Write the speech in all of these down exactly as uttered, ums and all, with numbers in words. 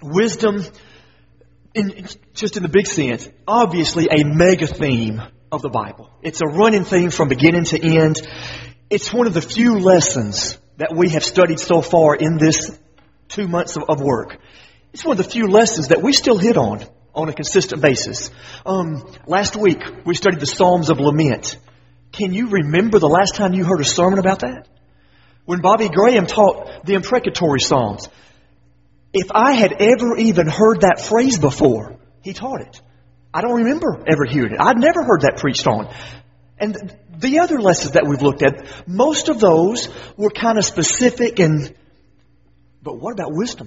Wisdom, in, just in the big sense, obviously a mega theme of the Bible. It's a running theme from beginning to end. It's one of the few lessons that we have studied so far in this two months of, of work. It's one of the few lessons that we still hit on on a consistent basis. Um, last week, we studied the Psalms of Lament. Can you remember the last time you heard a sermon about that? When Bobby Graham taught the imprecatory Psalms. If I had ever even heard that phrase before, he taught it. I don't remember ever hearing it. I'd never heard that preached on. And the other lessons that we've looked at, most of those were kind of specific and, but what about wisdom?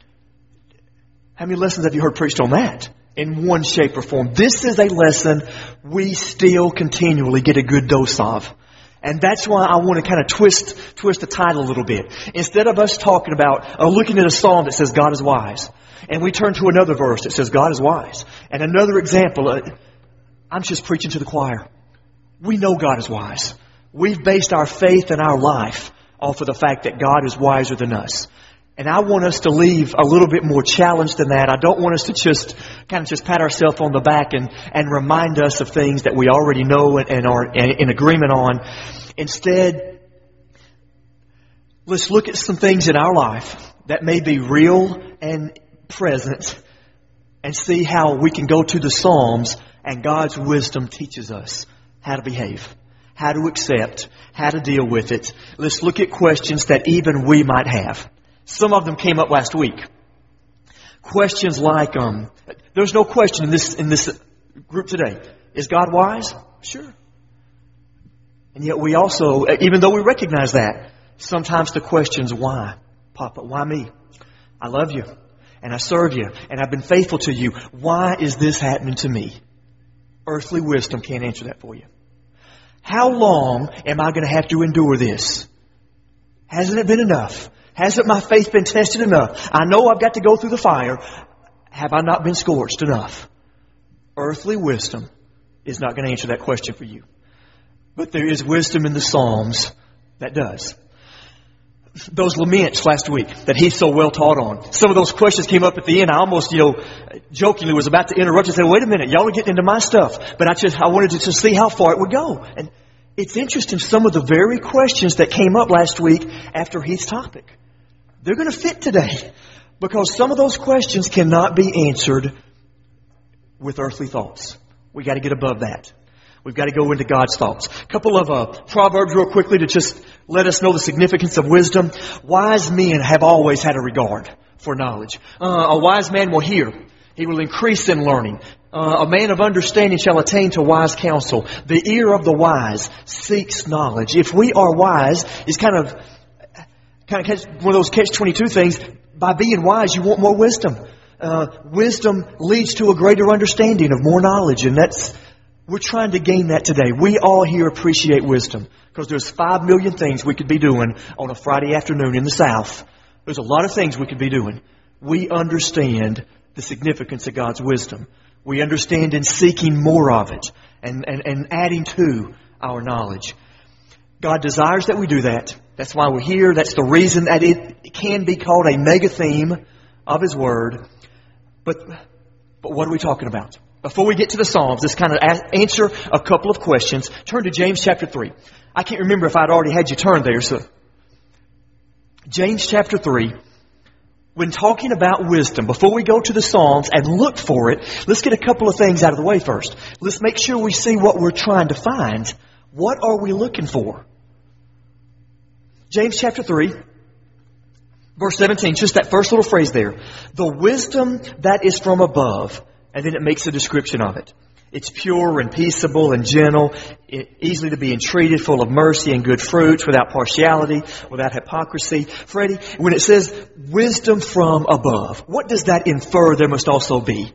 How many lessons have you heard preached on that in one shape or form? This is a lesson we still continually get a good dose of. And that's why I want to kind of twist twist the title a little bit. Instead of us talking about, uh, looking at a psalm that says God is wise, and we turn to another verse that says God is wise, and another example, uh, I'm just preaching to the choir. We know God is wise. We've based our faith and our life off of the fact that God is wiser than us. And I want us to leave a little bit more challenged than that. I don't want us to just kind of just pat ourselves on the back and, and remind us of things that we already know and, and are in agreement on. Instead, let's look at some things in our life that may be real and present and see how we can go to the Psalms and God's wisdom teaches us how to behave, how to accept, how to deal with it. Let's look at questions that even we might have. Some of them came up last week. Questions like, um, there's no question in this in this group today. Is God wise? Sure. And yet we also, even though we recognize that, sometimes the question's why? Papa, why me? I love you, and I serve you, and I've been faithful to you. Why is this happening to me? Earthly wisdom can't answer that for you. How long am I going to have to endure this? Hasn't it been enough? Hasn't my faith been tested enough? I know I've got to go through the fire. Have I not been scorched enough? Earthly wisdom is not going to answer that question for you. But there is wisdom in the Psalms that does. Those laments last week that he's so well taught on. Some of those questions came up at the end. I almost, you know, jokingly was about to interrupt and say, wait a minute, y'all are getting into my stuff. But I just, I wanted to just see how far it would go. And it's interesting, some of the very questions that came up last week after Heath's topic. They're going to fit today because some of those questions cannot be answered with earthly thoughts. We got to get above that. We've got to go into God's thoughts. A couple of uh, proverbs real quickly to just let us know the significance of wisdom. Wise men have always had a regard for knowledge. Uh, a wise man will hear. He will increase in learning. Uh, a man of understanding shall attain to wise counsel. The ear of the wise seeks knowledge. If we are wise, it's kind of kind of catch, one of those catch twenty-two things. By being wise, you want more wisdom. Uh, wisdom leads to a greater understanding of more knowledge, and that's we're trying to gain that today. We all here appreciate wisdom because there's five million things we could be doing on a Friday afternoon in the South. There's a lot of things we could be doing. We understand the significance of God's wisdom. We understand in seeking more of it and, and, and adding to our knowledge. God desires that we do that. That's why we're here. That's the reason that it can be called a mega theme of His Word. But, but what are we talking about? Before we get to the Psalms, let's kind of answer a couple of questions. Turn to James chapter three. I can't remember if I'd already had you turn there. So, James chapter three. When talking about wisdom, before we go to the Psalms and look for it, let's get a couple of things out of the way first. Let's make sure we see what we're trying to find. What are we looking for? James chapter three, verse seventeen, just that first little phrase there. The wisdom that is from above. And then it makes a description of it. It's pure and peaceable and gentle, easily to be entreated, full of mercy and good fruits, without partiality, without hypocrisy. Freddie, when it says wisdom from above, what does that infer there must also be?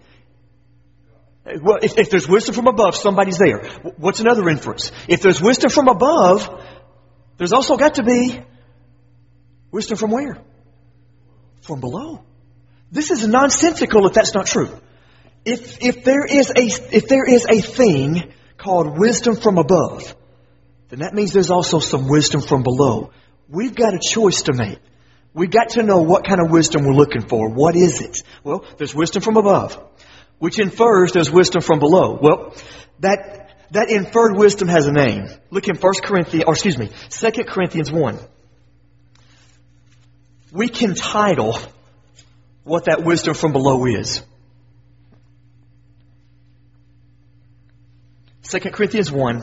Well, if, if there's wisdom from above, somebody's there. What's another inference? If there's wisdom from above, there's also got to be wisdom from where? From below. This is nonsensical if that's not true. If if there is a if there is a thing called wisdom from above, then that means there's also some wisdom from below. We've got a choice to make. We got to know what kind of wisdom we're looking for. What is it? Well, there's wisdom from above, which infers there's wisdom from below. Well, that that inferred wisdom has a name. Look in First Corinthians, or excuse me, Second Corinthians one. We can title what that wisdom from below is. Second Corinthians one.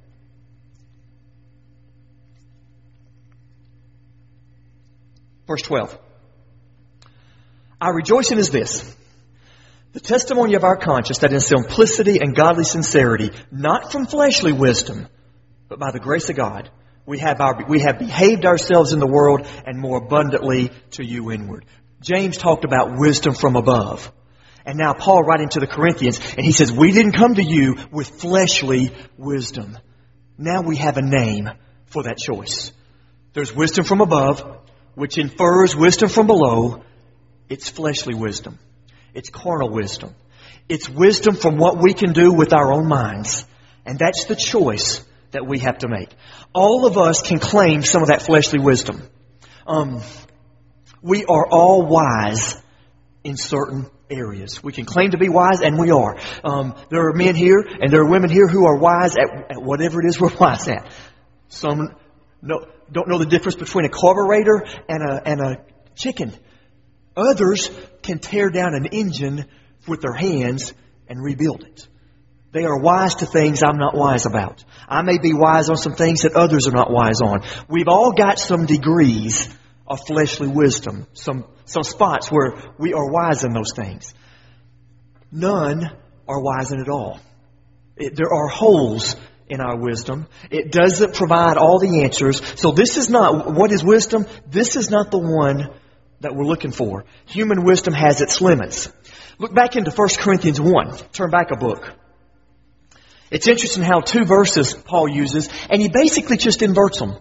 Verse twelve. Our rejoicing is this, the testimony of our conscience, that in simplicity and godly sincerity, not from fleshly wisdom, but by the grace of God, we have our, we have behaved ourselves in the world, and more abundantly to you inward. James talked about wisdom from above. And now Paul writing to the Corinthians, and he says, we didn't come to you with fleshly wisdom. Now we have a name for that choice. There's wisdom from above, which infers wisdom from below. It's fleshly wisdom. It's carnal wisdom. It's wisdom from what we can do with our own minds. And that's the choice that we have to make. All of us can claim some of that fleshly wisdom. Um, we are all wise in certain areas. We can claim to be wise, and we are. Um, there are men here and there are women here who are wise at, at whatever it is we're wise at. Some no, don't know the difference between a carburetor and a, and a chicken. Others can tear down an engine with their hands and rebuild it. They are wise to things I'm not wise about. I may be wise on some things that others are not wise on. We've all got some degrees of fleshly wisdom, some some spots where we are wise in those things. None are wise in it all. It, there are holes in our wisdom. It doesn't provide all the answers. So this is not, what is wisdom? This is not the one that we're looking for. Human wisdom has its limits. Look back into First Corinthians one. Turn back a book. It's interesting how two verses Paul uses, and he basically just inverts them.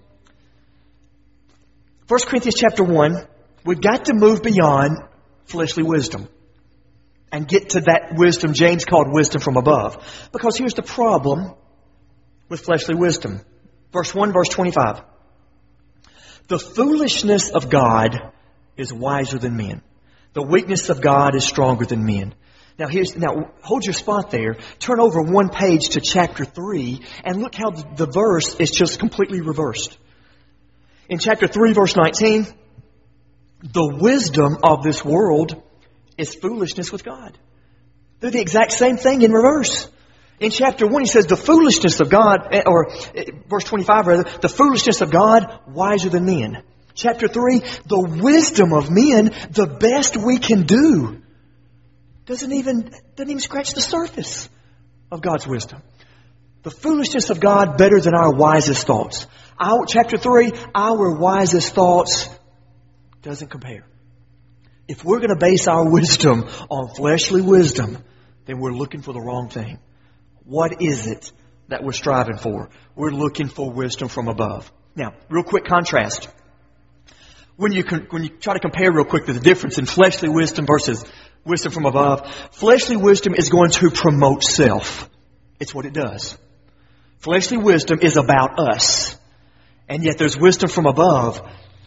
First Corinthians chapter one, we've got to move beyond fleshly wisdom and get to that wisdom James called wisdom from above. Because here's the problem with fleshly wisdom. Verse one, verse twenty-five. The foolishness of God is wiser than men. The weakness of God is stronger than men. Now here's, now hold your spot there. Turn over one page to chapter three and look how the, the verse is just completely reversed. In chapter three, verse nineteen, the wisdom of this world is foolishness with God. They're the exact same thing in reverse. In chapter one, he says the foolishness of God, or verse twenty-five rather, the foolishness of God wiser than men. Chapter three, the wisdom of men, the best we can do, doesn't even, doesn't even scratch the surface of God's wisdom. The foolishness of God better than our wisest thoughts. Our, chapter three, our wisest thoughts doesn't compare. If we're going to base our wisdom on fleshly wisdom, then we're looking for the wrong thing. What is it that we're striving for? We're looking for wisdom from above. Now, real quick contrast. When you when you try to compare real quick the difference in fleshly wisdom versus wisdom from above, fleshly wisdom is going to promote self. It's what it does. Fleshly wisdom is about us. And yet there's wisdom from above.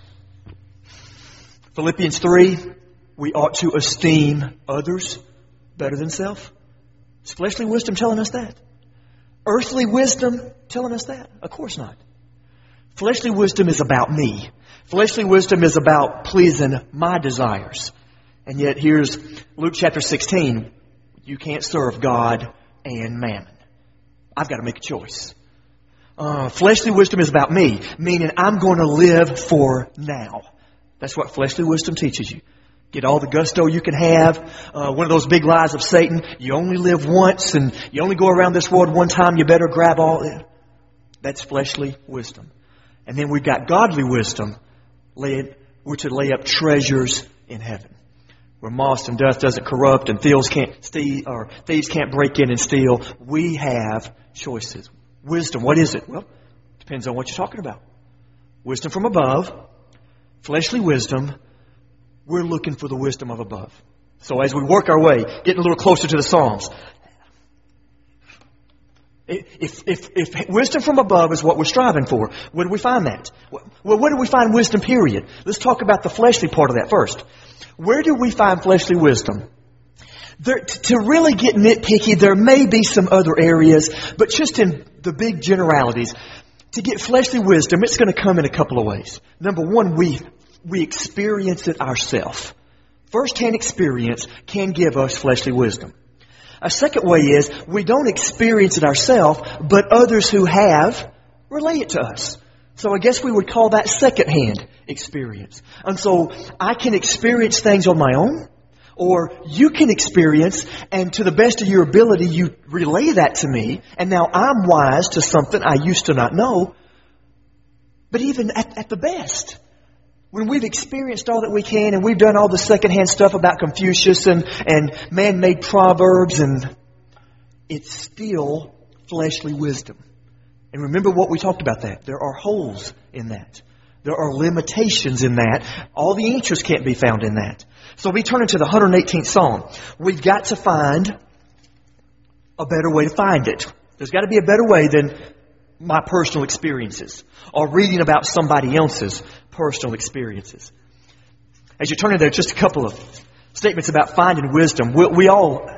Philippians three, we ought to esteem others better than self. Is fleshly wisdom telling us that? Earthly wisdom telling us that? Of course not. Fleshly wisdom is about me. Fleshly wisdom is about pleasing my desires. And yet here's Luke chapter sixteen. You can't serve God and mammon. I've got to make a choice. Uh, fleshly wisdom is about me, meaning I'm going to live for now. That's what fleshly wisdom teaches you. Get all the gusto you can have. Uh, one of those big lies of Satan. You only live once and you only go around this world one time. You better grab all that. That's fleshly wisdom. And then we've got godly wisdom. Lay, we're to lay up treasures in heaven, where moss and dust doesn't corrupt and thieves can't steal, or thieves can't break in and steal. We have choices. Wisdom, what is it? Well, depends on what you're talking about. Wisdom from above, fleshly wisdom. We're looking for the wisdom of above. So as we work our way, getting a little closer to the Psalms, If, if, if wisdom from above is what we're striving for, where do we find that? Well, where do we find wisdom, period? Let's talk about the fleshly part of that first. Where do we find fleshly wisdom? There, to really get nitpicky, there may be some other areas, but just in the big generalities, to get fleshly wisdom, it's going to come in a couple of ways. Number one, we, we experience it ourselves. First-hand experience can give us fleshly wisdom. A second way is we don't experience it ourselves, but others who have relay it to us. So I guess we would call that second-hand experience. And so I can experience things on my own, or you can experience, and to the best of your ability, you relay that to me, and now I'm wise to something I used to not know. But even at, at the best, when we've experienced all that we can and we've done all the secondhand stuff about Confucius and, and man-made proverbs, and it's still fleshly wisdom. And remember what we talked about that. There are holes in that. There are limitations in that. All the answers can't be found in that. So we turn into the one hundred eighteenth Psalm. We've got to find a better way to find it. There's got to be a better way than my personal experiences or reading about somebody else's personal experiences. As you turn in there, just a couple of statements about finding wisdom. We, we all,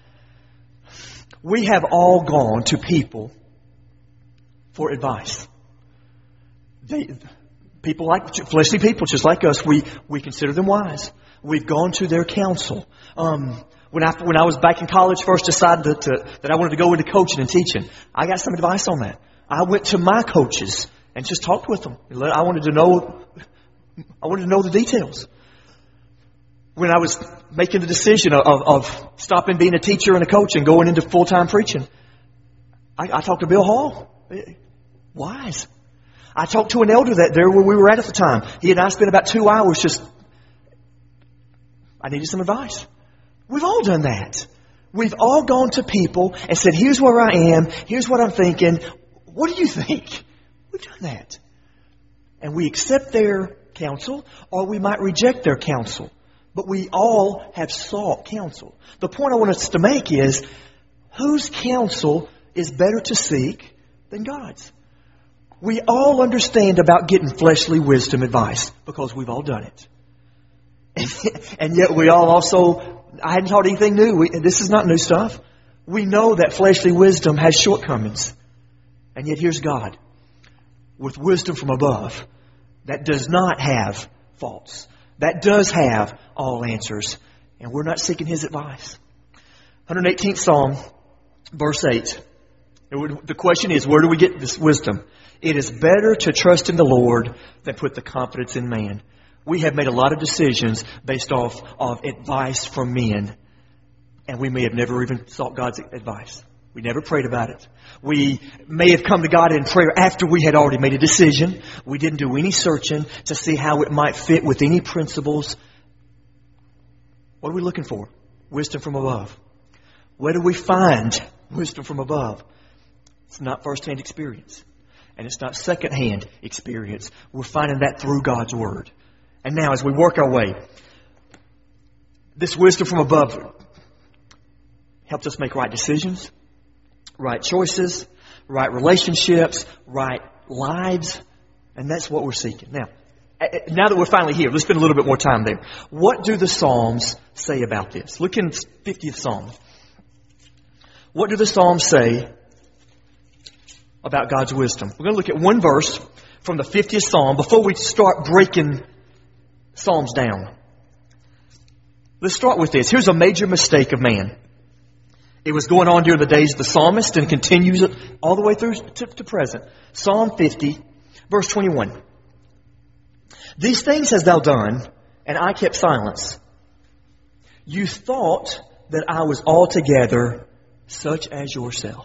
we have all gone to people for advice. They, people like, fleshly people just like us, we, we consider them wise. We've gone to their counsel. Um, when I, when I was back in college, first decided that, to, that I wanted to go into coaching and teaching, I got some advice on that. I went to my coaches and just talked with them. I wanted to know, I wanted to know the details. When I was making the decision of, of, of stopping being a teacher and a coach and going into full-time preaching, I, I talked to Bill Hall. Wise. I talked to an elder that there where we were at at the time. He and I spent about two hours just, I needed some advice. We've all done that. We've all gone to people and said, here's where I am. Here's what I'm thinking. What do you think? We've done that. And we accept their counsel, or we might reject their counsel. But we all have sought counsel. The point I want us to make is, whose counsel is better to seek than God's? We all understand about getting fleshly wisdom advice because we've all done it. And, and yet we all also, I hadn't taught anything new. We, this is not new stuff. We know that fleshly wisdom has shortcomings. And yet here's God with wisdom from above that does not have faults, that does have all answers, and we're not seeking His advice. one hundred eighteenth Psalm, verse eight. The question is, where do we get this wisdom? It is better to trust in the Lord than put the confidence in man. We have made a lot of decisions based off of advice from men, and we may have never even sought God's advice. We never prayed about it. We may have come to God in prayer after we had already made a decision. We didn't do any searching to see how it might fit with any principles. What are we looking for? Wisdom from above. Where do we find wisdom from above? It's not first-hand experience. And it's not second-hand experience. We're finding that through God's Word. And now as we work our way, this wisdom from above helps us make right decisions, right choices, right relationships, right lives. And that's what we're seeking. Now, now that we're finally here, let's spend a little bit more time there. What do the Psalms say about this? Look in fiftieth Psalm. What do the Psalms say about God's wisdom? We're going to look at one verse from the fiftieth Psalm before we start breaking Psalms down. Let's start with this. Here's a major mistake of man. It was going on during the days of the psalmist and continues all the way through to, to present. Psalm fifty, verse twenty-one. These things hast thou done, and I kept silence. You thought that I was altogether such as yourself.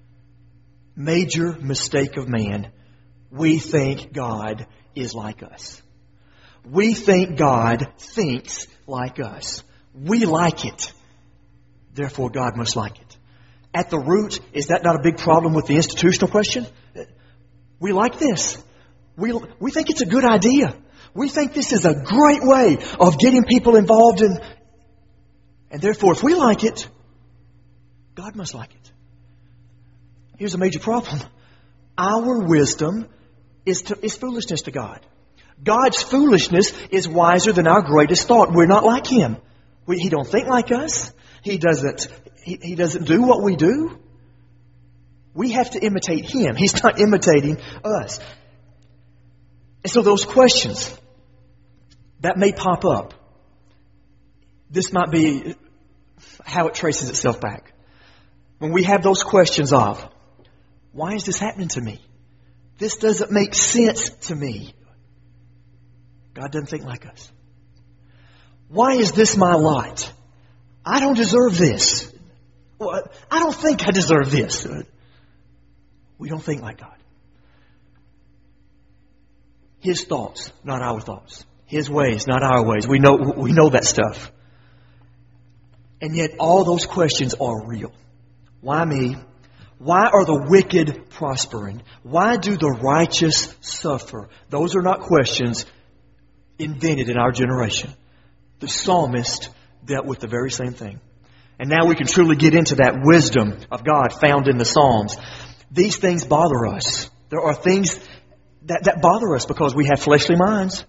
Major mistake of man. We think God is like us. We think God thinks like us. We like it. Therefore, God must like it. At the root, is that not a big problem with the institutional question? We like this. We, we think it's a good idea. We think this is a great way of getting people involved in. And therefore, if we like it, God must like it. here's a major problem. Our wisdom is, to, is foolishness to God. God's foolishness is wiser than our greatest thought. We're not like Him. We, he don't think like us. He doesn't, he, he doesn't do what we do. We have to imitate Him. He's not imitating us. And so those questions that may pop up, this might be how it traces itself back. When we have those questions of, why is this happening to me? This doesn't make sense to me. God doesn't think like us. Why is this my lot? I don't deserve this. Well, I don't think I deserve this. We don't think like God. His thoughts, not our thoughts. His ways, not our ways. We know, we know that stuff. And yet all those questions are real. Why me? Why are the wicked prospering? Why do the righteous suffer? Those are not questions invented in our generation. The psalmist dealt with the very same thing. And now we can truly get into that wisdom of God found in the Psalms. These things bother us. There are things that, that bother us because we have fleshly minds.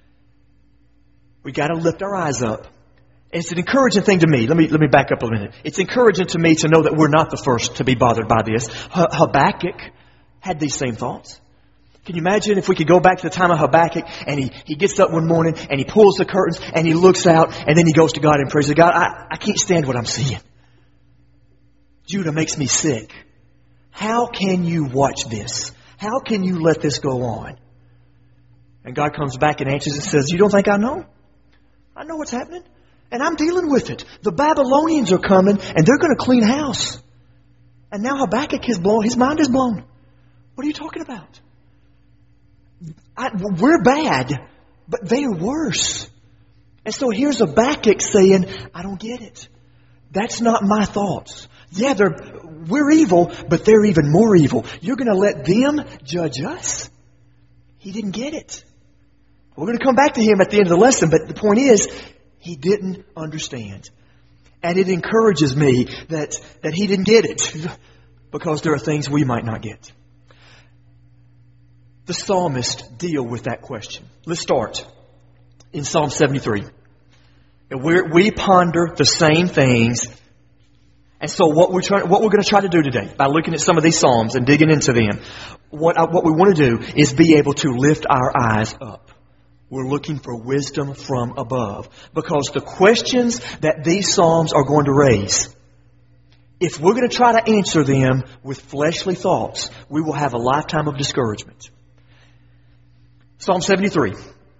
We got to lift our eyes up. It's an encouraging thing to me. Let me let me back up a minute. It's encouraging to me to know that we're not the first to be bothered by this. Habakkuk had these same thoughts. Can you imagine if we could go back to the time of Habakkuk and he, he gets up one morning and he pulls the curtains and he looks out and then he goes to God and prays to God, I, I can't stand what I'm seeing. Judah makes me sick. How can you watch this? How can you let this go on? And God comes back and answers and says, you don't think I know? I know what's happening. And I'm dealing with it. The Babylonians are coming and they're going to clean house. And now Habakkuk is blown. His mind is blown. What are you talking about? I, we're bad, but they are worse. And so here's Habakkuk saying, I don't get it. That's not my thoughts. Yeah, they're, we're evil, but they're even more evil. You're going to let them judge us? He didn't get it. We're going to come back to him at the end of the lesson, but the point is, he didn't understand. And it encourages me that, that he didn't get it because there are things we might not get. The psalmists deal with that question. Let's start in Psalm seventy-three. And we're, we ponder the same things. And so what we're trying, what we're going to try to do today, by looking at some of these psalms and digging into them, what I, what we want to do is be able to lift our eyes up. We're looking for wisdom from above. Because the questions that these psalms are going to raise, if we're going to try to answer them with fleshly thoughts, we will have a lifetime of discouragement. Psalm seventy-three.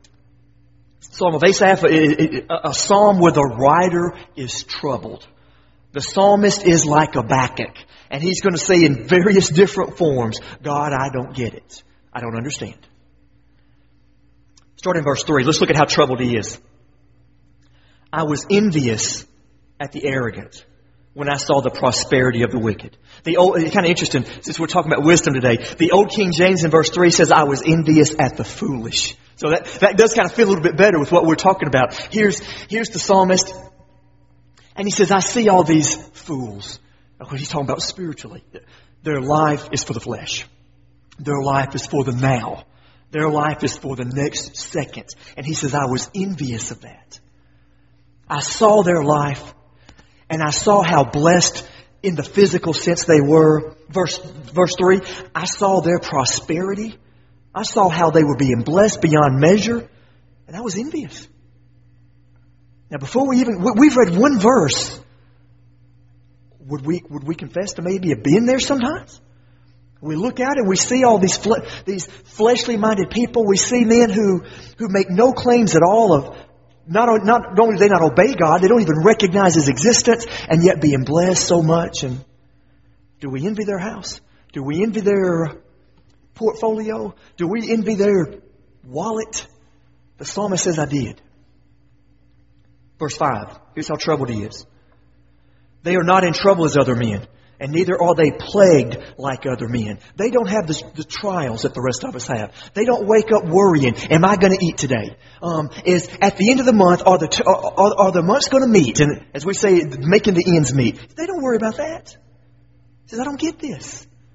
Psalm of Asaph, a psalm where the writer is troubled. The psalmist is like Habakkuk. And he's going to say in various different forms, God, I don't get it. I don't understand. Starting in verse three, let's look at how troubled he is. I was envious at the arrogant when I saw the prosperity of the wicked. The old, it's kind of interesting, since we're talking about wisdom today. The old King James in verse three says, I was envious at the foolish. So that, that does kind of feel a little bit better with what we're talking about. Here's, here's the psalmist. And he says, I see all these fools. What he's talking about spiritually. Their life is for the flesh. Their life is for the now. Their life is for the next second. And he says, I was envious of that. I saw their life and I saw how blessed in the physical sense they were. Verse, verse three, I saw their prosperity. I saw how they were being blessed beyond measure. And I was envious. Now before we even, we've read one verse. Would we, would we confess to maybe have been there sometimes? We look out and we see all these fle- these fleshly minded people. We see men who, who make no claims at all of, not, not only do they not obey God, they don't even recognize His existence, and yet being blessed so much. And do we envy their house? Do we envy their portfolio? Do we envy their wallet? The psalmist says, I did. Verse five, here's how troubled he is. They are not in trouble as other men, and neither are they plagued like other men. They don't have the, the trials that the rest of us have. They don't wake up worrying, am I going to eat today? Um, is at the end of the month, are the, t- are, are the months going to meet? And as we say, making the ends meet. They don't worry about that. He says, I don't get this.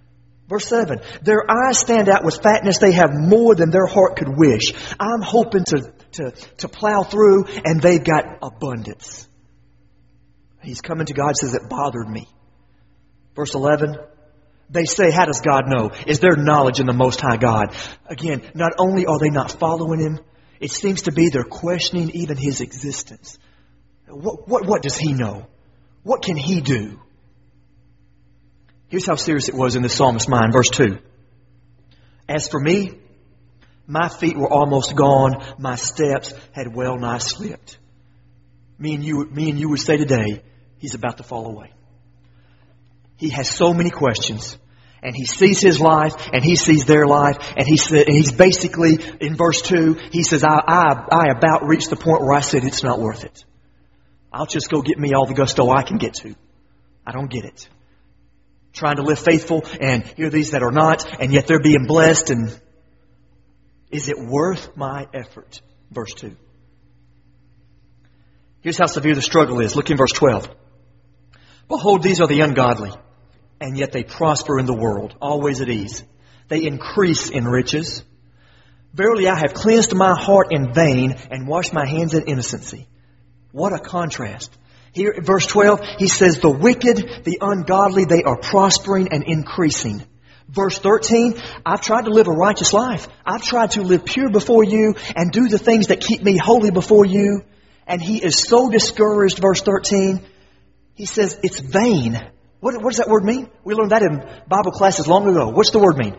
Verse seven, their eyes stand out with fatness. They have more than their heart could wish. I'm hoping to, to, to plow through, and they've got abundance. He's coming to God and says, it bothered me. Verse eleven, they say, how does God know? Is there knowledge in the Most High God? Again, not only are they not following Him, it seems to be they're questioning even His existence. What, what, what does He know? What can He do? Here's how serious it was in the psalmist's mind. Verse two. As for me, my feet were almost gone. My steps had well nigh slipped. Me and you, me and you would say today, he's about to fall away. He has so many questions. And he sees his life, and he sees their life, and, he said, and he's basically, in verse two, he says, I, I, I about reached the point where I said it's not worth it. I'll just go get me all the gusto I can get to. I don't get it. Trying to live faithful, and here are these that are not, and yet they're being blessed. And is it worth my effort? Verse two. Here's how severe the struggle is. Look in verse twelve. Behold, these are the ungodly, and yet they prosper in the world, always at ease. They increase in riches. Verily, I have cleansed my heart in vain and washed my hands in innocency. What a contrast. Here in verse twelve, he says, the wicked, the ungodly, they are prospering and increasing. Verse thirteen, I've tried to live a righteous life. I've tried to live pure before you and do the things that keep me holy before you. And he is so discouraged, verse thirteen. He says, it's vain. What, what does that word mean? We learned that in Bible classes long ago. What's the word mean?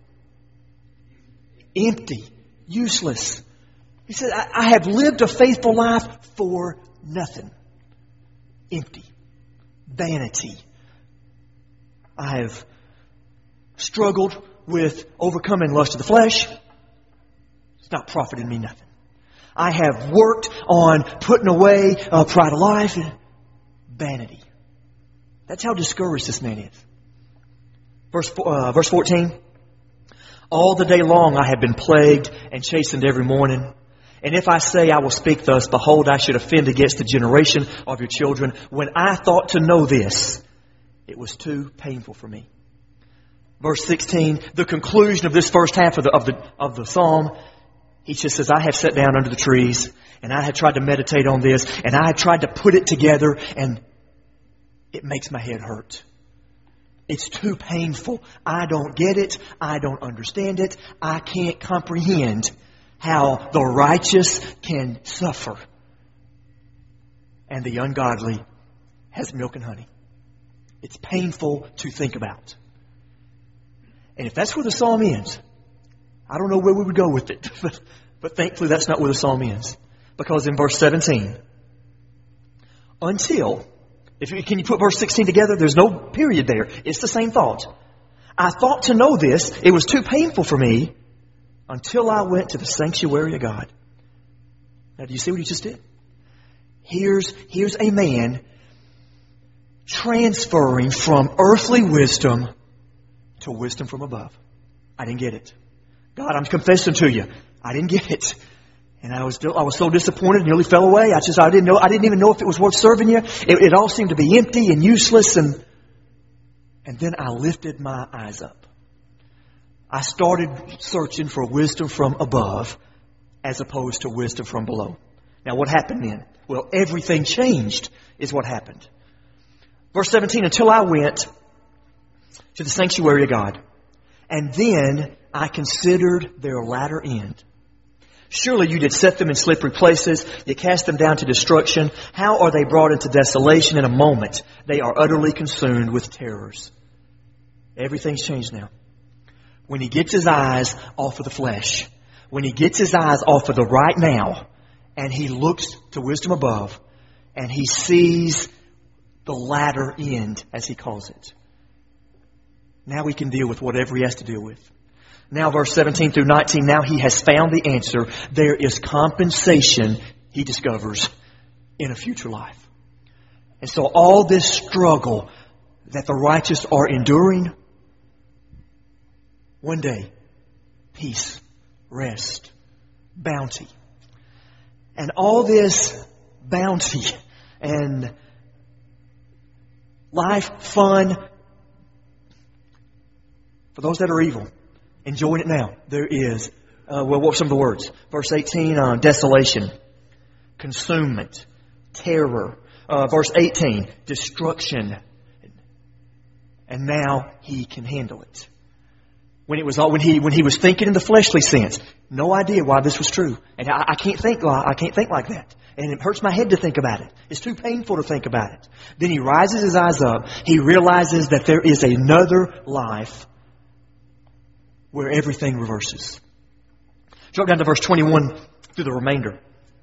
Empty. Useless. He said, I, I have lived a faithful life for nothing. Empty. Vanity. I have struggled with overcoming lust of the flesh. It's not profited me nothing. I have worked on putting away uh, pride of life. Vanity. That's how discouraged this man is. Verse, uh, verse fourteen. All the day long I have been plagued and chastened every morning. And if I say I will speak thus, behold, I should offend against the generation of your children. When I thought to know this, it was too painful for me. Verse sixteen, the conclusion of this first half of the, of the, of the psalm, he just says, I have sat down under the trees, and I have tried to meditate on this, and I have tried to put it together, and it makes my head hurt. It's too painful. I don't get it. I don't understand it. I can't comprehend how the righteous can suffer and the ungodly has milk and honey. It's painful to think about. And if that's where the psalm ends, I don't know where we would go with it. But, but thankfully that's not where the psalm ends. Because in verse seventeen, until, if you, can you put verse sixteen together? There's no period there. It's the same thought. I thought to know this. It was too painful for me until I went to the sanctuary of God. Now, do you see what he just did? Here's, here's a man transferring from earthly wisdom to wisdom from above. I didn't get it. God, I'm confessing to you. I didn't get it. And I was still, I was so disappointed, nearly fell away. I just, I didn't know, I didn't even know if it was worth serving you. It, it all seemed to be empty and useless. And, and then I lifted my eyes up. I started searching for wisdom from above as opposed to wisdom from below. Now what happened then? Well, everything changed is what happened. Verse seventeen, until I went to the sanctuary of God, and then I considered their latter end. Surely you did set them in slippery places. You cast them down to destruction. How are they brought into desolation in a moment? They are utterly consumed with terrors. Everything's changed now. When he gets his eyes off of the flesh, when he gets his eyes off of the right now, and he looks to wisdom above, and he sees the latter end, as he calls it. Now he can deal with whatever he has to deal with. Now verse seventeen through nineteen, now he has found the answer. There is compensation, he discovers, in a future life. And so all this struggle that the righteous are enduring, one day, peace, rest, bounty. And all this bounty and life, fun, For those that are evil, enjoying it now, there is, uh, well, what were some of the words? Verse eighteen, uh, desolation, consumement, terror. Uh, verse eighteen, destruction. And now he can handle it. When it was all, when he when he was thinking in the fleshly sense, no idea why this was true, and I, I can't think I can't think like that, and it hurts my head to think about it. It's too painful to think about it. Then he rises his eyes up. He realizes that there is another life where everything reverses. Drop down to verse twenty-one through the remainder.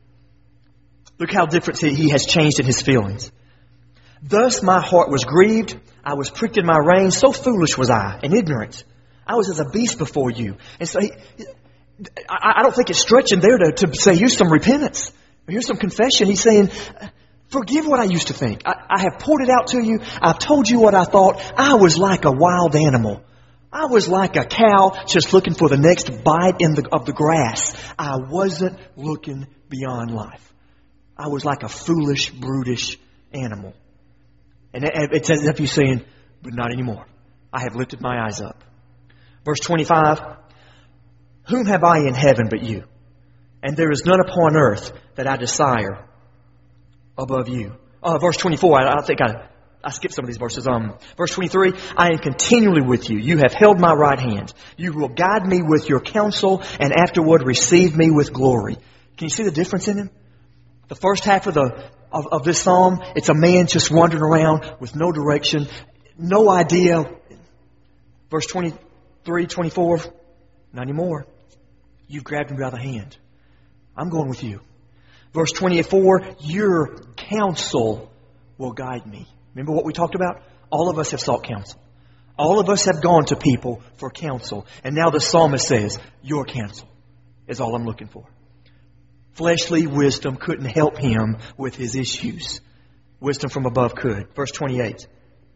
Look how different he has changed in his feelings. Thus my heart was grieved. I was pricked in my reins. So foolish was I and ignorant. I was as a beast before you. And so he, I, I don't think it's stretching there to, to say, here's some repentance. Here's some confession. He's saying, forgive what I used to think. I, I have poured it out to you. I've told you what I thought. I was like a wild animal. I was like a cow just looking for the next bite in the, of the grass. I wasn't looking beyond life. I was like a foolish, brutish animal. And it's as if he's saying, but not anymore. I have lifted my eyes up. Verse twenty-five, whom have I in heaven but you? And there is none upon earth that I desire above you. Uh, verse twenty-four, I, I think I, I skipped some of these verses. Um, verse twenty-three, I am continually with you. You have held my right hand. You will guide me with your counsel and afterward receive me with glory. Can you see the difference in him? The first half of the of, of this psalm, it's a man just wandering around with no direction, no idea. Verse twenty-three, twenty-four, not anymore. You've grabbed me by the hand. I'm going with you. Verse twenty-four, your counsel will guide me. Remember what we talked about? All of us have sought counsel. All of us have gone to people for counsel. And now the psalmist says, your counsel is all I'm looking for. Fleshly wisdom couldn't help him with his issues. Wisdom from above could. Verse twenty-eight.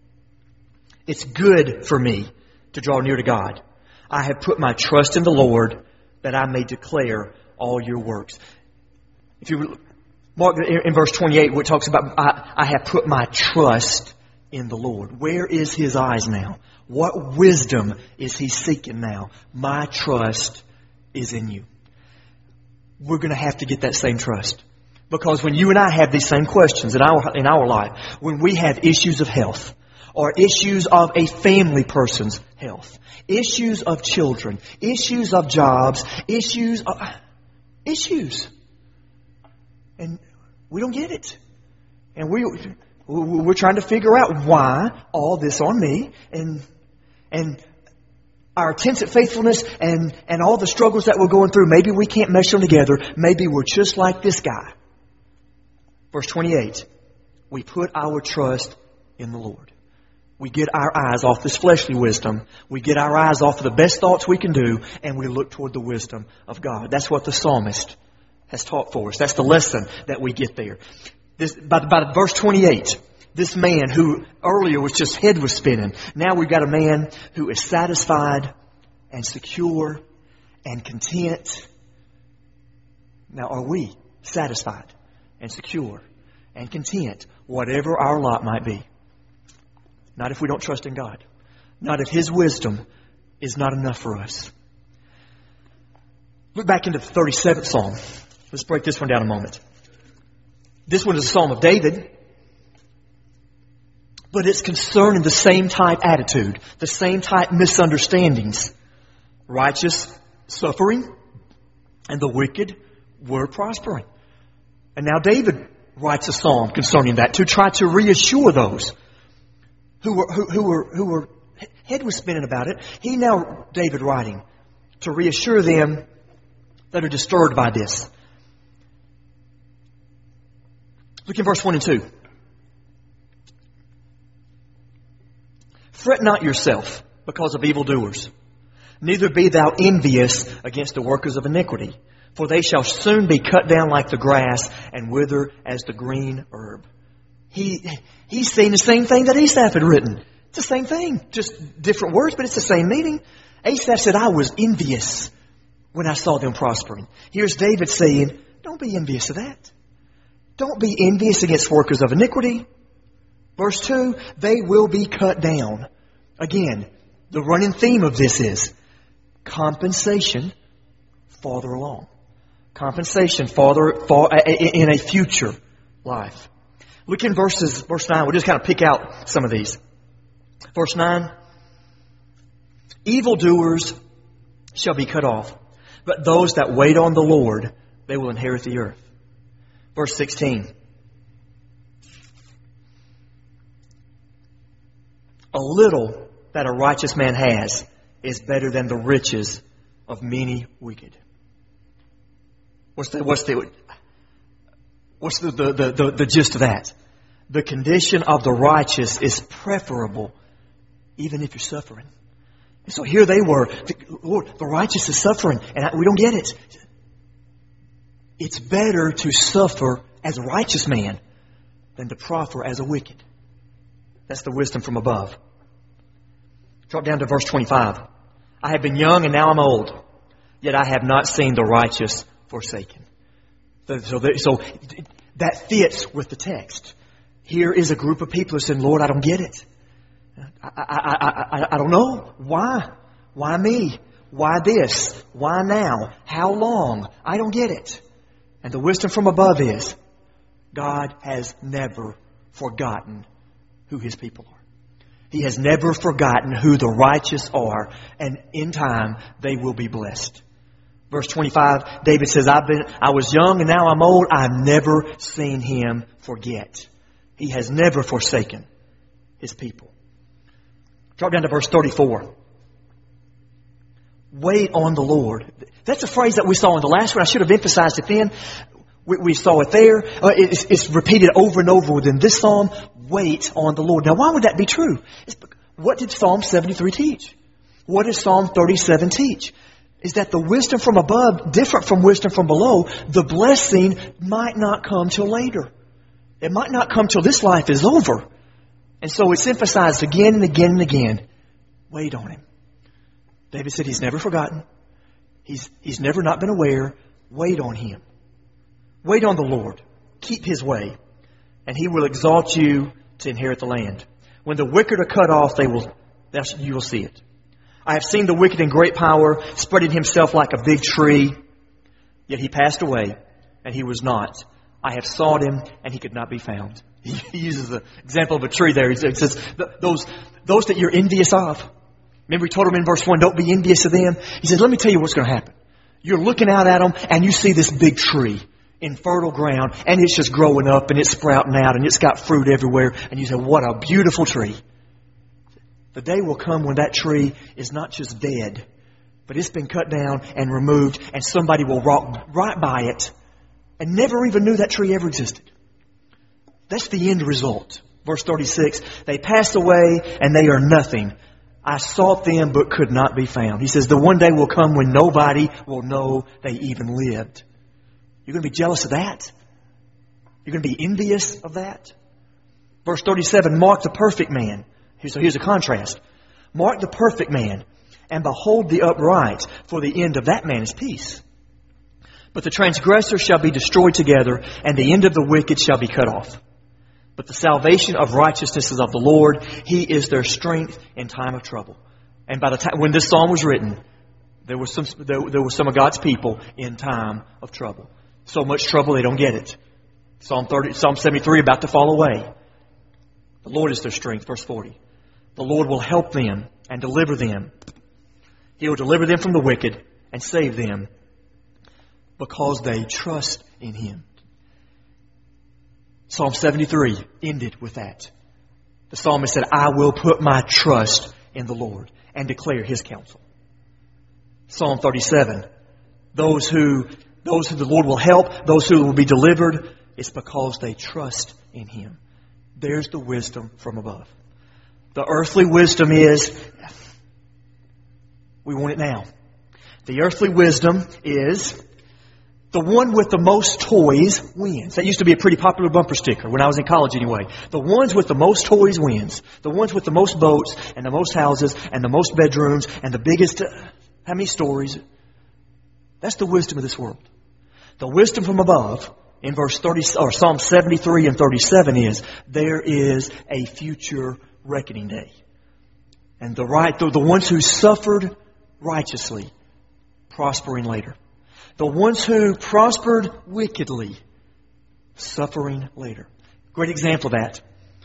It's good for me to draw near to God. I have put my trust in the Lord that I may declare all your works. If you mark in verse twenty-eight where it talks about I, I have put my trust in the Lord. Where is his eyes now? What wisdom is he seeking now? My trust is in you. We're going to have to get that same trust. Because when you and I have these same questions in our, in our life, when we have issues of health, or issues of a family person's health, issues of children, issues of jobs, issues of... Issues. And we don't get it. And we, we're trying to figure out why all this on me, and and our attempts at faithfulness and, and all the struggles that we're going through, maybe we can't mesh them together. Maybe we're just like this guy. Verse twenty-eight, we put our trust in the Lord. We get our eyes off this fleshly wisdom. We get our eyes off of the best thoughts we can do, and we look toward the wisdom of God. That's what the psalmist has taught for us. That's the lesson that we get there. This, by, by verse twenty-eight, this man who earlier was just head was spinning, now we've got a man who is satisfied and secure and content. Now, are we satisfied and secure and content, whatever our lot might be? Not if we don't trust in God. Not if his wisdom is not enough for us. Look back into the thirty-seventh Psalm. Let's break this one down a moment. This one is a Psalm of David. But it's concerning the same type attitude, the same type misunderstandings. Righteous suffering and the wicked were prospering. And now David writes a psalm concerning that to try to reassure those who were who, who were who were head was spinning about it. He now, David writing, to reassure them that are disturbed by this. Look in verse one and two. Fret not yourself because of evildoers, neither be thou envious against the workers of iniquity, for they shall soon be cut down like the grass and wither as the green herb. He he's saying the same thing that Asaph had written. It's the same thing, just different words, but it's the same meaning. Asaph said, I was envious when I saw them prospering. Here's David saying, don't be envious of that. Don't be envious against workers of iniquity. Verse two, they will be cut down. Again, The running theme of this is compensation farther along. Compensation farther, far, in a future life. Look in verses, verse nine. We'll just kind of pick out some of these. Verse nine. Evildoers shall be cut off, but those that wait on the Lord, they will inherit the earth. Verse sixteen. A little that a righteous man has is better than the riches of many wicked. What's the what's the what's the the, the, the, the gist of that? The condition of the righteous is preferable, even if you're suffering. And so here they were. The, Lord, the righteous is suffering, and I, we don't get it. It's better to suffer as a righteous man than to proffer as a wicked. That's the wisdom from above. Drop down to verse twenty-five. I have been young and now I'm old, yet I have not seen the righteous forsaken. So, so, there, so that fits with the text. Here is a group of people who said, Lord, I don't get it. I, I, I, I, I don't know. Why? Why me? Why this? Why now? How long? I don't get it. And the wisdom from above is, God has never forgotten who His people are. He has never forgotten who the righteous are. And in time, they will be blessed. Verse twenty-five, David says, I've been, I was young and now I'm old. I've never seen Him forget. He has never forsaken His people. Drop down to verse thirty-four. Wait on the Lord. That's a phrase that we saw in the last one. I should have emphasized it then. We, we saw it there. Uh, it's, it's repeated over and over within this psalm. Wait on the Lord. Now, why would that be true? It's, what did Psalm seventy-three teach? What does Psalm thirty-seven teach? Is that the wisdom from above, different from wisdom from below, the blessing might not come till later. It might not come till this life is over. And so it's emphasized again and again and again. Wait on Him. David said He's never forgotten. He's, he's never not been aware. Wait on Him. Wait on the Lord. Keep His way. And He will exalt you to inherit the land. When the wicked are cut off, they will, you will see it. I have seen the wicked in great power, spreading himself like a big tree. Yet he passed away, and he was not. I have sought him, and he could not be found. He uses the example of a tree there. He says, those, those that you're envious of. Remember he told him in verse one, don't be envious of them. He says, let me tell you what's going to happen. You're looking out at them, and you see this big tree in fertile ground, and it's just growing up, and it's sprouting out, and it's got fruit everywhere. And you say, what a beautiful tree. The day will come when that tree is not just dead, but it's been cut down and removed, and somebody will walk right by it and never even knew that tree ever existed. That's the end result. Verse thirty-six, they pass away and they are nothing. I sought them but could not be found. He says the one day will come when nobody will know they even lived. You're going to be jealous of that? You're going to be envious of that? Verse thirty-seven, mark the perfect man. So here's a contrast. Mark the perfect man and behold the upright, for the end of that man is peace. But the transgressor shall be destroyed together, and the end of the wicked shall be cut off. But the salvation of righteousness is of the Lord. He is their strength in time of trouble. And by the time when this psalm was written, there was some there, there was some of God's people in time of trouble. So much trouble they don't get it. Psalm thirty, Psalm seventy-three about to fall away. The Lord is their strength. Verse forty. The Lord will help them and deliver them. He will deliver them from the wicked and save them because they trust in Him. Psalm seventy-three ended with that. The psalmist said, I will put my trust in the Lord and declare His counsel. Psalm thirty-seven, those who, those who the Lord will help, those who will be delivered, it's because they trust in Him. There's the wisdom from above. The earthly wisdom is, we want it now. The earthly wisdom is, the one with the most toys wins. That used to be a pretty popular bumper sticker when I was in college anyway. The ones with the most toys wins. The ones with the most boats and the most houses and the most bedrooms and the biggest, uh, how many stories? That's the wisdom of this world. The wisdom from above in verse thirty or Psalm seventy-three and thirty-seven is, there is a future reckoning day. And the right, the, the ones who suffered righteously, prospering later. The ones who prospered wickedly, suffering later. Great example of that.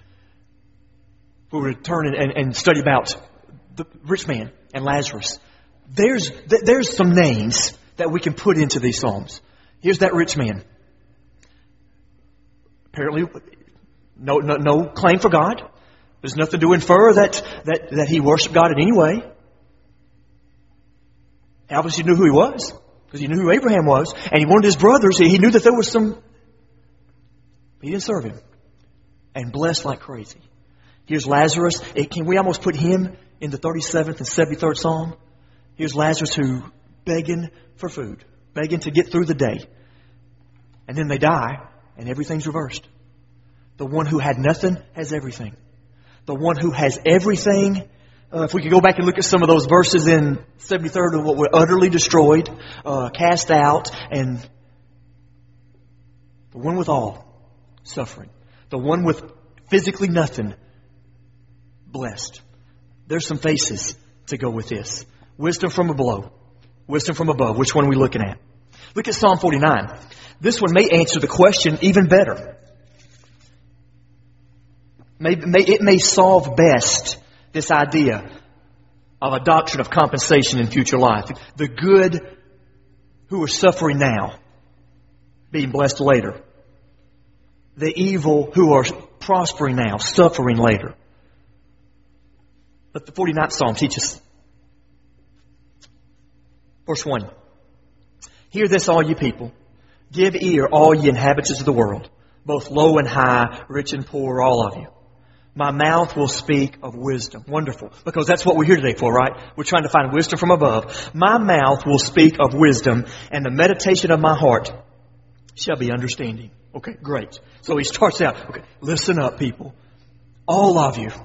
We will return and, and, and study about the rich man and Lazarus. There's, there's some names that we can put into these Psalms. Here's that rich man. Apparently, no, no, no claim for God. There's nothing to infer that, that, that he worshiped God in any way. He obviously knew who he was, because he knew who Abraham was, and he wanted his brothers. He knew that there was some... He didn't serve him. And blessed like crazy. Here's Lazarus. Can we almost put him in the thirty-seventh and seventy-third Psalm? Here's Lazarus who begging for food, begging to get through the day. And then they die, and everything's reversed. The one who had nothing has everything. The one who has everything, uh, if we could go back and look at some of those verses in seventy-third of what were utterly destroyed, uh, cast out, and the one with all, suffering. The one with physically nothing, blessed. There's some faces to go with this. Wisdom from below. Wisdom from above. Which one are we looking at? Look at Psalm forty-nine. This one may answer the question even better. May, may, it may solve best this idea of a doctrine of compensation in future life. The good who are suffering now, being blessed later. The evil who are prospering now, suffering later. Let the forty-ninth Psalm teach us. Verse one. Hear this, all you people. Give ear, all ye inhabitants of the world, both low and high, rich and poor, all of you. My mouth will speak of wisdom. Wonderful. Because that's what we're here today for, right? We're trying to find wisdom from above. My mouth will speak of wisdom, and the meditation of my heart shall be understanding. Okay, great. So he starts out, okay, listen up, people. All of you.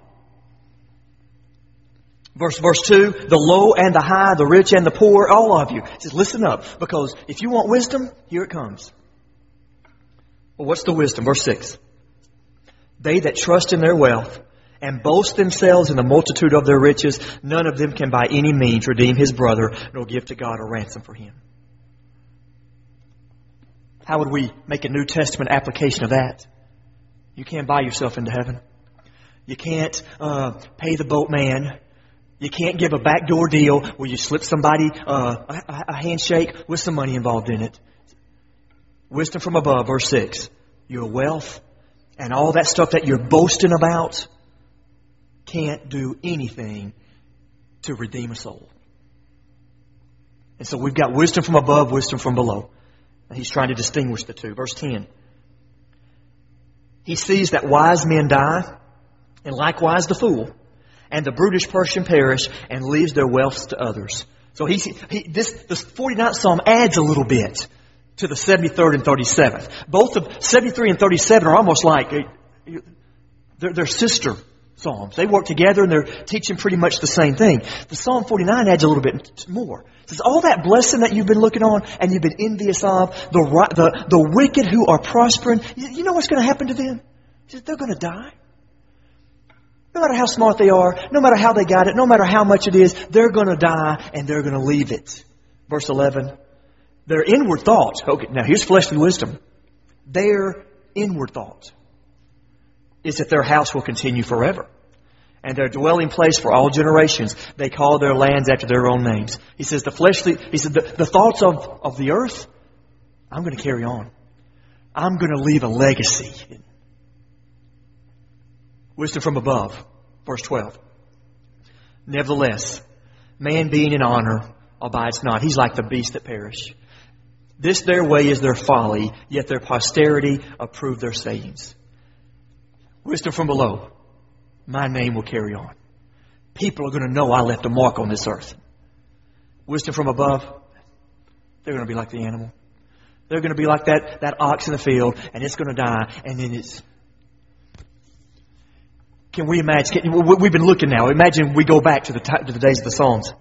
Verse, verse two, the low and the high, the rich and the poor, all of you. He says, listen up, because if you want wisdom, here it comes. Well, what's the wisdom? Verse six. They that trust in their wealth and boast themselves in the multitude of their riches, none of them can by any means redeem his brother, nor give to God a ransom for him. How would we make a New Testament application of that? You can't buy yourself into heaven. You can't uh, pay the boatman. You can't give a backdoor deal where you slip somebody uh, a, a handshake with some money involved in it. Wisdom from above, verse six. Your wealth and all that stuff that you're boasting about can't do anything to redeem a soul. And so we've got wisdom from above, wisdom from below. And he's trying to distinguish the two. Verse ten. He sees that wise men die, and likewise the fool, and the brutish person perish, and leaves their wealth to others. So he, he this the forty-ninth Psalm adds a little bit to the seventy-third and thirty-seventh. Both of seventy-three and thirty-seven are almost like they're, they're sister Psalms. They work together and they're teaching pretty much the same thing. The Psalm forty-nine adds a little bit more. It says, all that blessing that you've been looking on and you've been envious of, the the, the wicked who are prospering, you know what's going to happen to them? He says, they're going to die. No matter how smart they are, no matter how they got it, no matter how much it is, they're going to die and they're going to leave it. Verse eleven. Their inward thought. Okay, now here's fleshly wisdom. Their inward thought is that their house will continue forever, and their dwelling place for all generations. They call their lands after their own names. He says the fleshly. He said the, the thoughts of, of the earth. I'm going to carry on. I'm going to leave a legacy. Wisdom from above, verse twelve. Nevertheless, man being in honor abides not. He's like the beasts that perish. This their way is their folly, yet their posterity approve their sayings. Wisdom from below. My name will carry on. People are going to know I left a mark on this earth. Wisdom from above. They're going to be like the animal. They're going to be like that, that ox in the field, and it's going to die, and then it's... Can we imagine? Can, we've been looking now. Imagine we go back to the, to the days of the Psalms.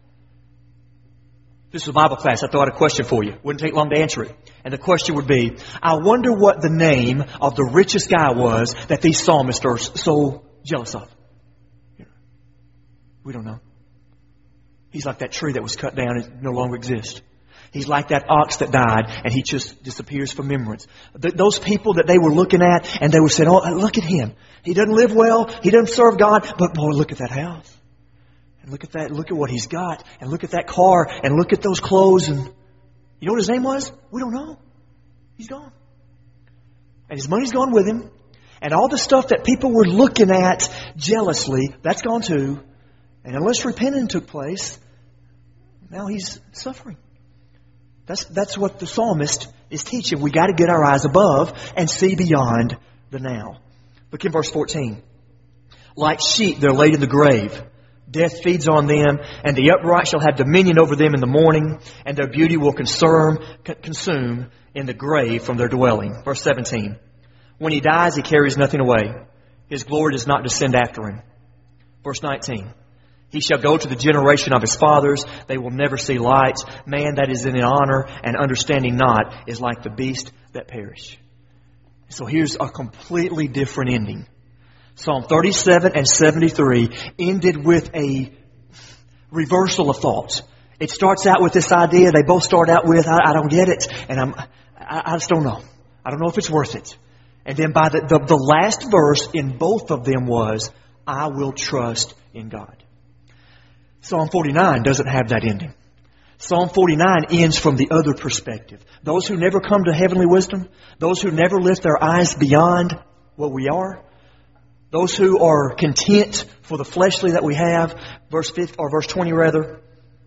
This was Bible class. I thought I had a question for you. Wouldn't take long to answer it. And the question would be, I wonder what the name of the richest guy was that these psalmists are so jealous of. We don't know. He's like that tree that was cut down and no longer exists. He's like that ox that died and he just disappears from remembrance. Th- those people that they were looking at and they were saying, oh, look at him. He doesn't live well. He doesn't serve God. But boy, look at that house. And look at that. Look at what he's got. And look at that car. And look at those clothes. And you know what his name was? We don't know. He's gone. And his money's gone with him. And all the stuff that people were looking at jealously, that's gone too. And unless repentance took place, now he's suffering. That's, that's what the psalmist is teaching. We got to get our eyes above and see beyond the now. Look in verse fourteen. Like sheep, they're laid in the grave. Death feeds on them, and the upright shall have dominion over them in the morning, and their beauty will consume, consume in the grave from their dwelling. Verse seventeen. When he dies, he carries nothing away. His glory does not descend after him. Verse nineteen. He shall go to the generation of his fathers. They will never see light. Man that is in honor and understanding not is like the beast that perish. So here's a completely different ending. Psalm thirty-seven and seventy-three ended with a reversal of thoughts. It starts out with this idea. They both start out with, I, I don't get it. And I'm, I, I just don't know. I don't know if it's worth it. And then by the, the, the last verse in both of them was, I will trust in God. Psalm forty-nine doesn't have that ending. Psalm forty-nine ends from the other perspective. Those who never come to heavenly wisdom, those who never lift their eyes beyond what we are, those who are content for the fleshly that we have, verse fifty, or verse twenty rather,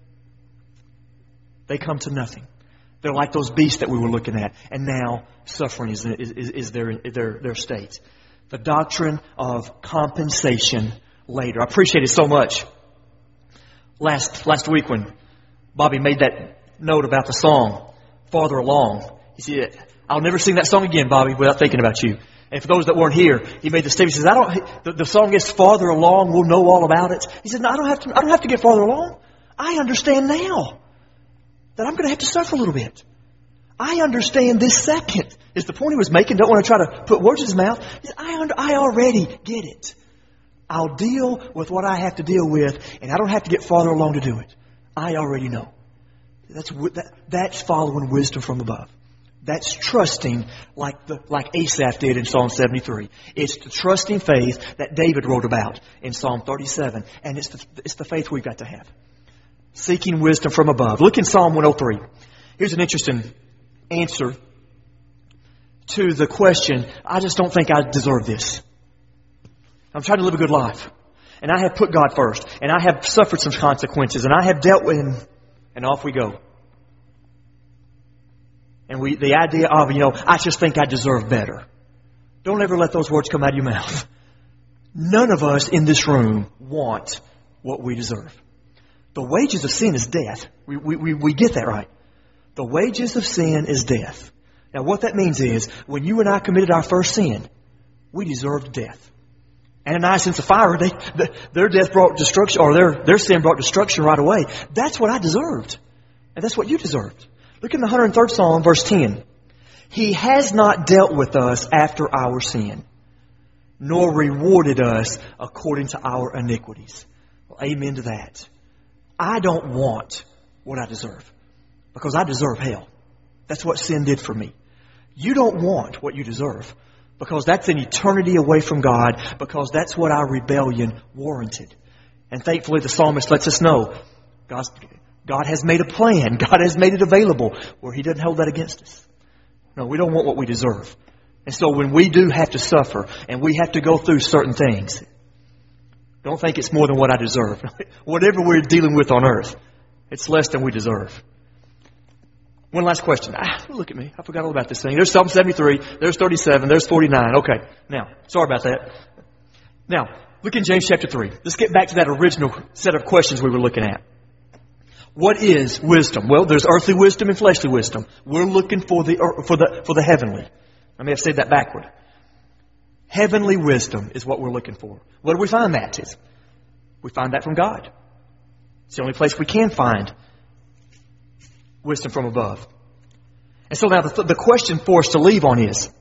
they come to nothing. They're like those beasts that we were looking at. And now suffering is, is, is their, their, their state. The doctrine of compensation later. I appreciate it so much. Last last week when Bobby made that note about the song, Farther Along, he said, I'll never sing that song again, Bobby, without thinking about you. And for those that weren't here, he made the statement, he says, I don't, the, the song is Farther Along, we'll know all about it. He said, no, I don't have to, I don't have to get farther along. I understand now that I'm going to have to suffer a little bit. I understand this second, is the point he was making. Don't want to try to put words in his mouth. He said, I, under, I already get it. I'll deal with what I have to deal with, and I don't have to get farther along to do it. I already know. That's that, that's following wisdom from above. That's trusting like the like Asaph did in Psalm seventy-three. It's the trusting faith that David wrote about in Psalm thirty-seven, and it's the, it's the faith we've got to have. Seeking wisdom from above. Look in Psalm one oh three. Here's an interesting answer to the question, I just don't think I deserve this. I'm trying to live a good life. And I have put God first. And I have suffered some consequences. And I have dealt with Him. And off we go. And we, the idea of, you know, I just think I deserve better. Don't ever let those words come out of your mouth. None of us in this room want what we deserve. The wages of sin is death. We, we, we, we get that right. The wages of sin is death. Now what that means is, when you and I committed our first sin, we deserved death. Ananias and Sapphira, they, the, their death brought destruction, or their, their sin brought destruction right away. That's what I deserved. And that's what you deserved. Look in the one hundred third Psalm, verse ten. He has not dealt with us after our sin, nor rewarded us according to our iniquities. Well, amen to that. I don't want what I deserve, because I deserve hell. That's what sin did for me. You don't want what you deserve, because that's an eternity away from God, because that's what our rebellion warranted. And thankfully the psalmist lets us know God's, God has made a plan. God has made it available where He doesn't hold that against us. No, we don't want what we deserve. And so when we do have to suffer and we have to go through certain things, don't think it's more than what I deserve. Whatever we're dealing with on earth, it's less than we deserve. One last question. Ah, look at me. I forgot all about this thing. There's Psalm seventy-three. There's thirty-seven. There's forty-nine. Okay. Now, sorry about that. Now, look in James chapter three. Let's get back to that original set of questions we were looking at. What is wisdom? Well, there's earthly wisdom and fleshly wisdom. We're looking for the for the for the heavenly. I may have said that backward. Heavenly wisdom is what we're looking for. Where do we find that? Is we find that from God. It's the only place we can find wisdom from above. And so now the, the question for us to leave on is,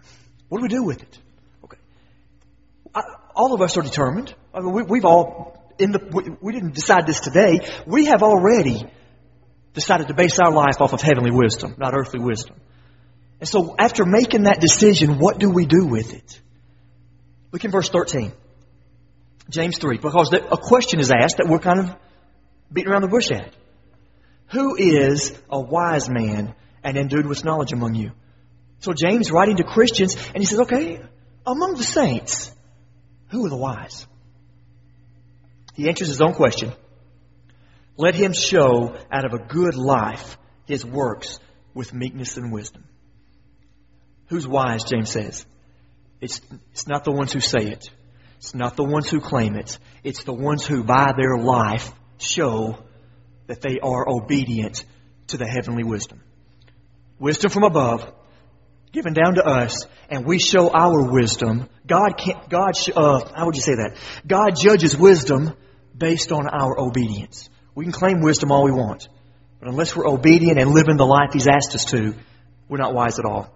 what do we do with it? Okay, I, all of us are determined. I mean, we, we've all in the, we, we didn't decide this today. We have already decided to base our life off of heavenly wisdom, not earthly wisdom. And so after making that decision, what do we do with it? Look in verse thirteen. James three. Because the, a question is asked that we're kind of beating around the bush at. Who is a wise man and endued with knowledge among you? So James writing to Christians, and he says, okay, among the saints, who are the wise? He answers his own question. Let him show out of a good life his works with meekness and wisdom. Who's wise, James says? It's, it's not the ones who say it. It's not the ones who claim it. It's the ones who by their life show that they are obedient to the heavenly wisdom. Wisdom from above, given down to us, and we show our wisdom. God can't, God, uh, how would you say that? God judges wisdom based on our obedience. We can claim wisdom all we want, but unless we're obedient and living the life He's asked us to, we're not wise at all.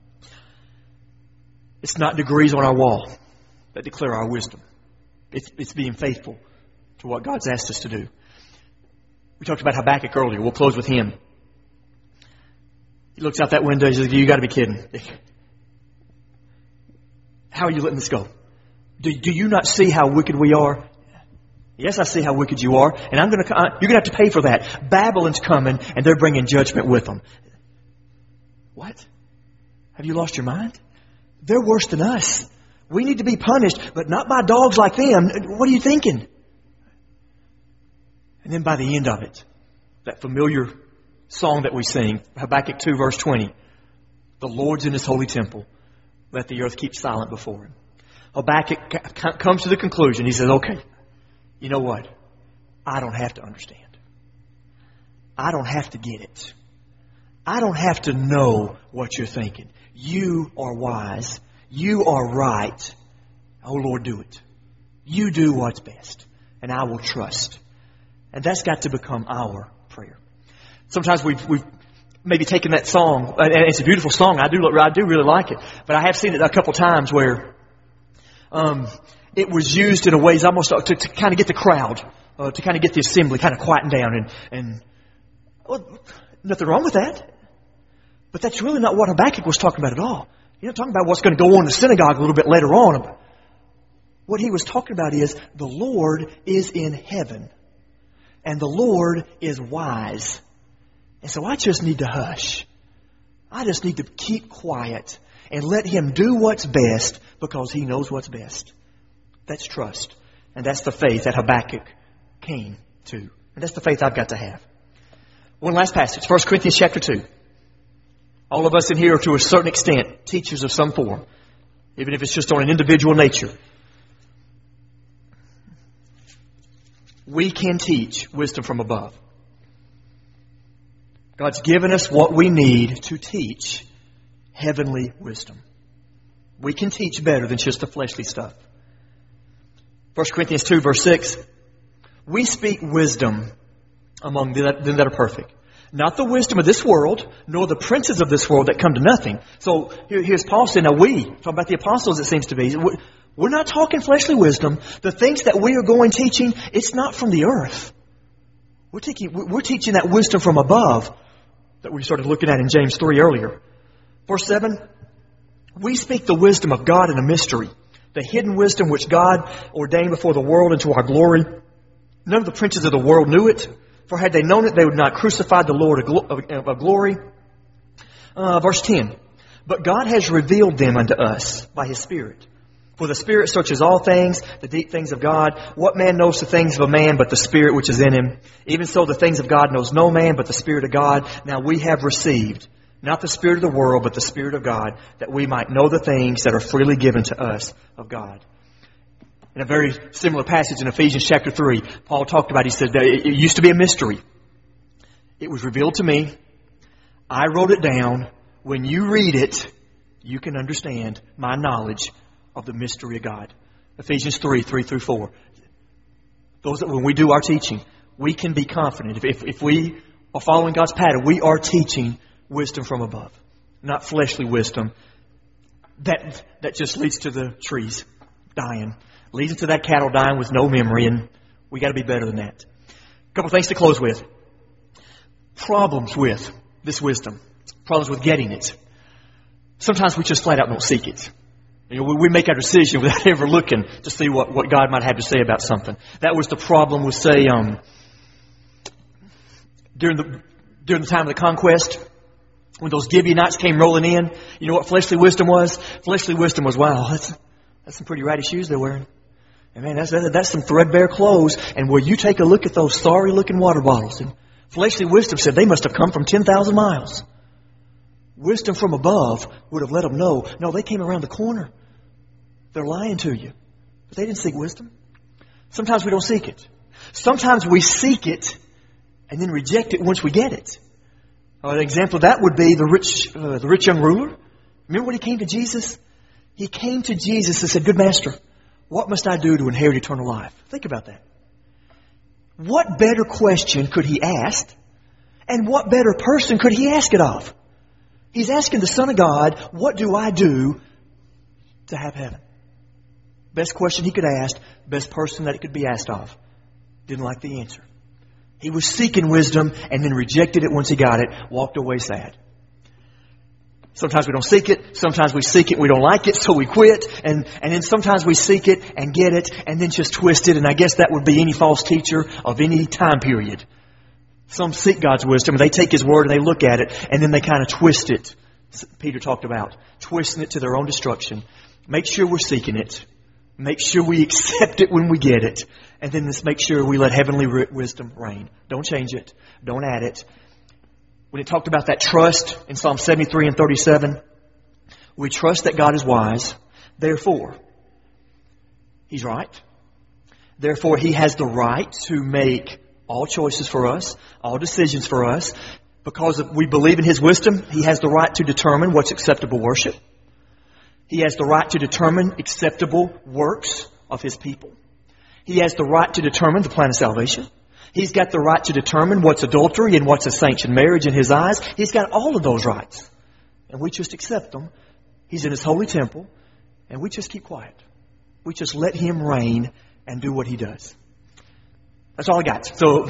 It's not degrees on our wall that declare our wisdom. It's, it's being faithful to what God's asked us to do. We talked about Habakkuk earlier. We'll close with him. He looks out that window and says, you got to be kidding. How are you letting this go? Do, do you not see how wicked we are? Yes, I see how wicked you are. And I'm going to, you're going to have to pay for that. Babylon's coming and they're bringing judgment with them. What? Have you lost your mind? They're worse than us. We need to be punished, but not by dogs like them. What are you thinking? And then by the end of it, that familiar song that we sing, Habakkuk two verse twenty, the Lord's in His holy temple. Let the earth keep silent before Him. Habakkuk comes to the conclusion. He says, okay, you know what? I don't have to understand. I don't have to get it. I don't have to know what you're thinking. You are wise. You are right. Oh Lord, do it. You do what's best. And I will trust. And that's got to become our prayer. Sometimes we've, we've maybe taken that song, and it's a beautiful song. I do, I do really like it. But I have seen it a couple times where um, it was used in a ways almost to, to kind of get the crowd, uh, to kind of get the assembly kind of quieting down. And, and well, nothing wrong with that. But that's really not what Habakkuk was talking about at all. He's not talking about what's going to go on in the synagogue a little bit later on. What he was talking about is the Lord is in heaven. And the Lord is wise. And so I just need to hush. I just need to keep quiet and let Him do what's best because He knows what's best. That's trust. And that's the faith that Habakkuk came to. And that's the faith I've got to have. One last passage. First Corinthians chapter two. All of us in here are to a certain extent teachers of some form. Even if it's just on an individual nature. We can teach wisdom from above. God's given us what we need to teach heavenly wisdom. We can teach better than just the fleshly stuff. First Corinthians two verse six. We speak wisdom among them that are perfect. Not the wisdom of this world, nor the princes of this world that come to nothing. So here, here's Paul saying, now we, talking about the apostles it seems to be, we're not talking fleshly wisdom. The things that we are going teaching, it's not from the earth. We're teaching, we're teaching that wisdom from above that we started looking at in James three earlier. Verse seven, we speak the wisdom of God in a mystery, the hidden wisdom which God ordained before the world into our glory. None of the princes of the world knew it, for had they known it, they would not crucify the Lord of glory. Uh, verse ten, but God has revealed them unto us by His Spirit. For the Spirit searches all things, the deep things of God. What man knows the things of a man but the Spirit which is in him? Even so the things of God knows no man but the Spirit of God. Now we have received, not the Spirit of the world, but the Spirit of God, that we might know the things that are freely given to us of God. In a very similar passage in Ephesians chapter three, Paul talked about, he said, it used to be a mystery. It was revealed to me. I wrote it down. When you read it, you can understand my knowledge of the mystery of God. Ephesians three, three through four. Those that when we do our teaching, we can be confident. If, if, if we are following God's pattern, we are teaching wisdom from above. Not fleshly wisdom. That, that just leads to the trees dying. Leads to that cattle dying with no memory. And We got to be better than that. A couple things to close with. Problems with this wisdom. Problems with getting it. Sometimes we just flat out don't seek it. You know, we, we make our decision without ever looking to see what, what God might have to say about something. That was the problem with, say, um, during the during the time of the conquest, when those Gibeonites came rolling in. You know what fleshly wisdom was? Fleshly wisdom was, wow, that's that's some pretty ratty shoes they're wearing. And man, that's that's some threadbare clothes. And where you take a look at those sorry-looking water bottles, and fleshly wisdom said they must have come from ten thousand miles. Wisdom from above would have let them know, no, they came around the corner. They're lying to you. But they didn't seek wisdom. Sometimes we don't seek it. Sometimes we seek it and then reject it once we get it. Uh, an example of that would be the rich, uh, the rich young ruler. Remember when he came to Jesus? He came to Jesus and said, good master, what must I do to inherit eternal life? Think about that. What better question could he ask? And what better person could he ask it of? He's asking the Son of God, what do I do to have heaven? Best question he could ask, best person that it could be asked of. Didn't like the answer. He was seeking wisdom and then rejected it once he got it, walked away sad. Sometimes we don't seek it. Sometimes we seek it, we don't like it, so we quit. And, and then sometimes we seek it and get it and then just twist it. And I guess that would be any false teacher of any time period. Some seek God's wisdom and they take His word and they look at it and then they kind of twist it. Peter talked about twisting it to their own destruction. Make sure we're seeking it. Make sure we accept it when we get it. And then let's make sure we let heavenly wisdom reign. Don't change it. Don't add it. When it talked about that trust in Psalm seventy-three and thirty-seven, we trust that God is wise. Therefore, He's right. Therefore, He has the right to make all choices for us, all decisions for us. Because we believe in His wisdom, He has the right to determine what's acceptable worship. He has the right to determine acceptable works of His people. He has the right to determine the plan of salvation. He's got the right to determine what's adultery and what's a sanctioned marriage in His eyes. He's got all of those rights. And we just accept them. He's in His holy temple. And we just keep quiet. We just let Him reign and do what He does. That's all I got. So